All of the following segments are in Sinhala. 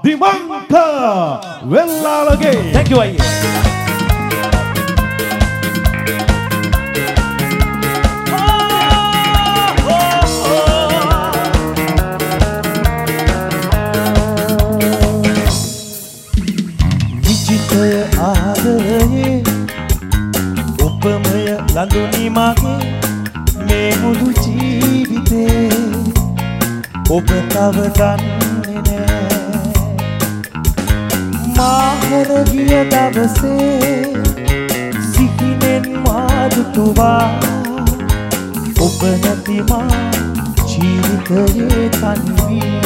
Dimangka Wellalage. Thank you අයියේ. විචිතය ආදරයේ උපමය ලඳුනි මගේ මේ මුළු ජීවිතේ ඔබ තව දන්නේ නෑ මාහර ගිය දවසේ සිහිනෙන් මාදුතුවා ඔබ නැති මා ජීවිතයේ තනි වී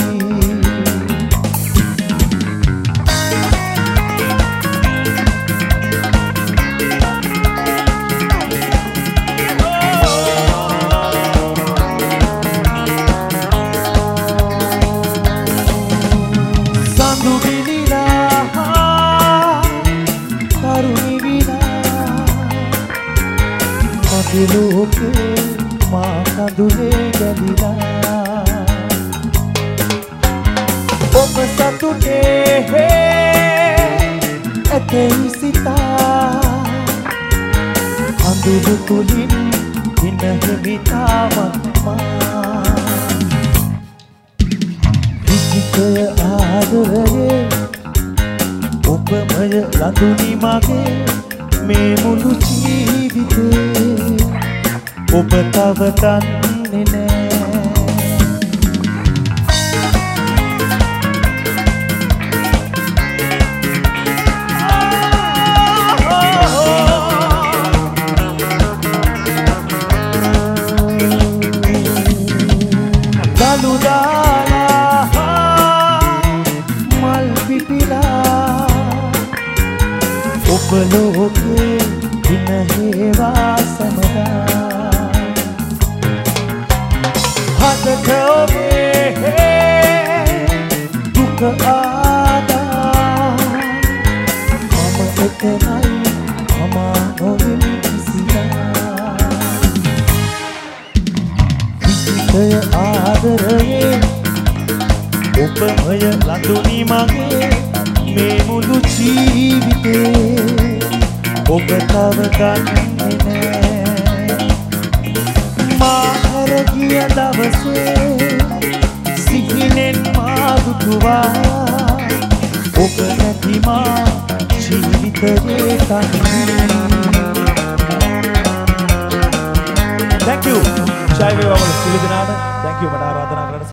ලෝකේ මා කඳුලේ ගැලිලා ඔබ සතුටේ ඇතෙයි සිතා අඳුරු තුලින් හිනහිමිතාවක් මා විචිතය ආදරයේ ඔබමය ලඳුනි මගේ මේ මුළු ජීවිතේ ඔබ තව දන්නේ නෑ දලු දාලා මල් පිපිලා ඔබ ලෝකේ දින හේවා සමදා හදට ඔබේ දුක ආදා මම එතනයි මම නොවෙමි කිසිදා විචිතය ආදරයේ ඔබමය ලඳුනි මගේ මේ මුළු ජීවිතේ ඔබ තව දන්නේ නෑ මාහර ගිය දවසේ සිහිනෙන් මාදුතුවා ඔබ නැති මා ජීවිතයේ තනි. Thank you. ජය වේවා වල සියලු දෙනාට. Thank you මට ආරාධනා කරන්න